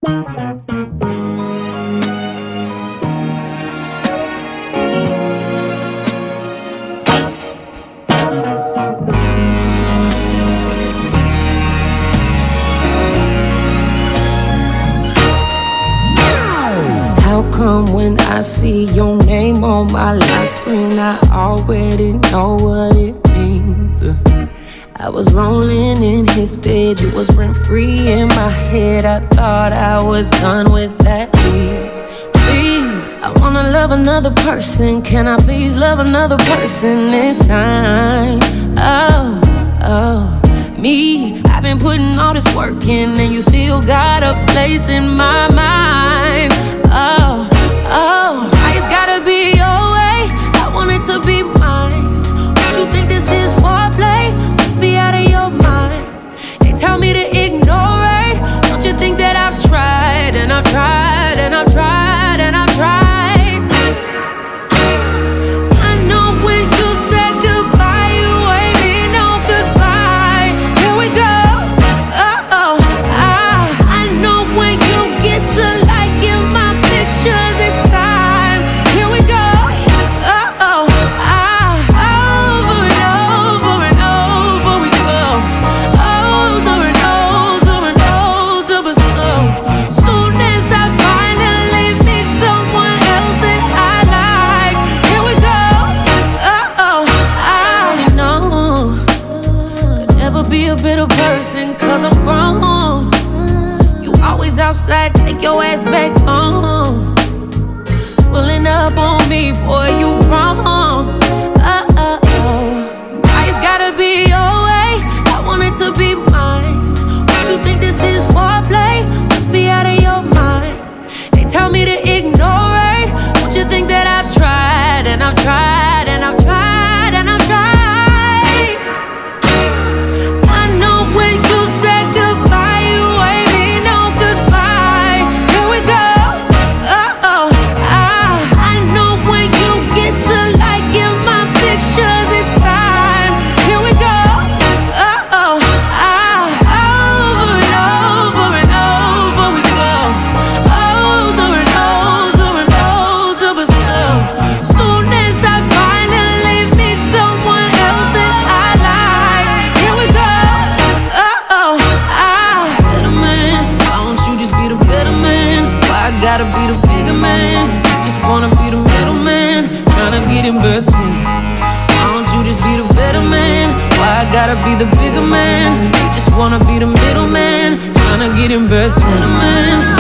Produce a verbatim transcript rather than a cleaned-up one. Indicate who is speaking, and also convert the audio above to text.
Speaker 1: How come when I see your name on my lock screen, I already know what it means? Uh, I was rolling in his bed, you was rent-free in my head. I thought I was done with that. Please, please, I wanna love another person. Can I please love another person this time? Oh, oh, me, I've been putting all this work in, and you still got a place in my mind. Oh, oh, I just gotta be your way. I want it to be mine. Don't you think this is foreplay? Must be out of your mind. They tell me to ignore it. Don't you think that I've tried and I've tried and I've tried and I've tried? I know when you said goodbye, you ain't mean no goodbye. Here we go. Oh, oh, ah. I know when you get to liking my pictures, it's time. Here we go. Oh, oh, ah. Over and over and over we go. Older and older and older, but slow. Soon as I finally meet someone else that I like, here we go. Oh, oh, I know could never be a better person, cause I'm grown. You always outside, take your ass back home. Pulling up on me, boy, you wrong. Oh, oh, oh. I just gotta be your way. I want it to be mine. Don't you think this is foreplay? Must be out of your mind. They tell me to ignore it. Don't you think that I've tried and I've tried and I've tried and I've tried? I know when you said goodbye, you ain't mean no goodbye. Here we go. Oh, oh, ah. I know when you get to liking my pictures, it's time. Here we go. Oh, oh, ah. Over and over and over we go. Older and older and older, but slow. Soon as I finally meet someone else that I like, here we go. Oh, oh, ah. Better man, why don't you just be the better man? Why I gotta be the bigger man? Just wanna be the middleman, tryna get in between. Why don't you just be the better man? Why I gotta be the bigger man? You just wanna be the middleman, tryna get in between. Better man.